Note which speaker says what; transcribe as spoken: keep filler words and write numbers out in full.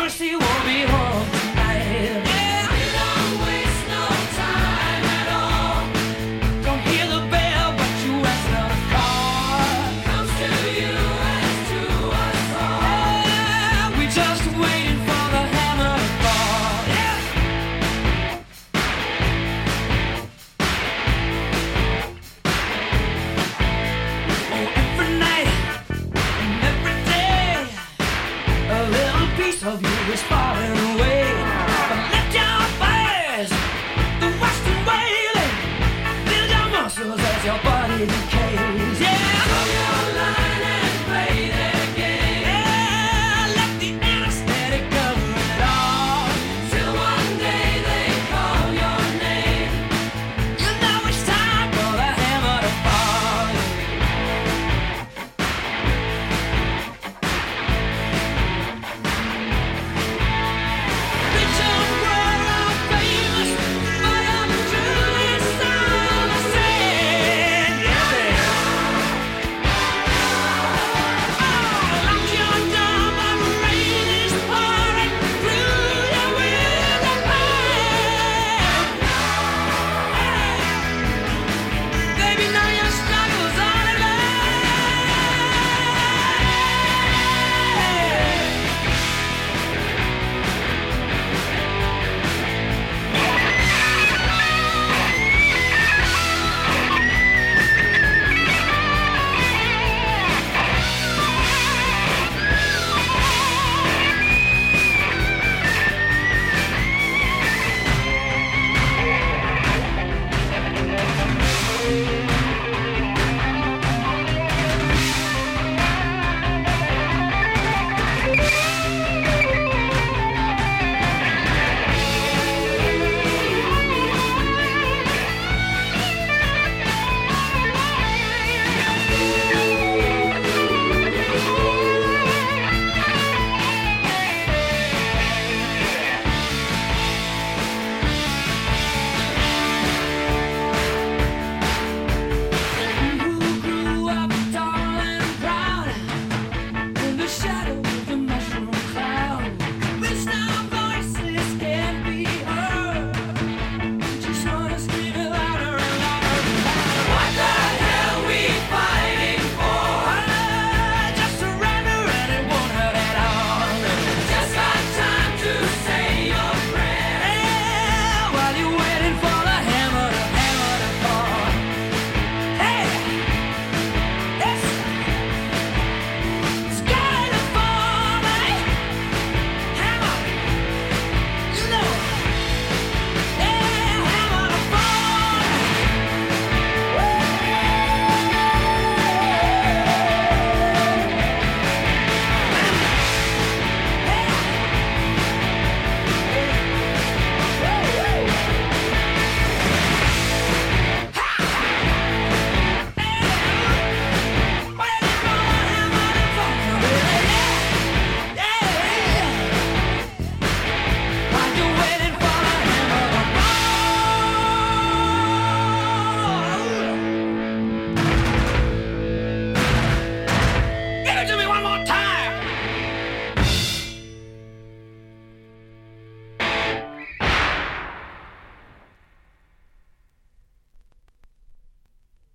Speaker 1: promise he won't be home tonight. Yeah, you don't waste no time at all. Don't hear the bell, but you answer the call. Comes to you as to us all. Yeah, we just waiting for the hammer to fall. Yeah. Oh, every night and every day, a little piece of you is falling away. But lift your fires, the western wailing, build your muscles as your body decays.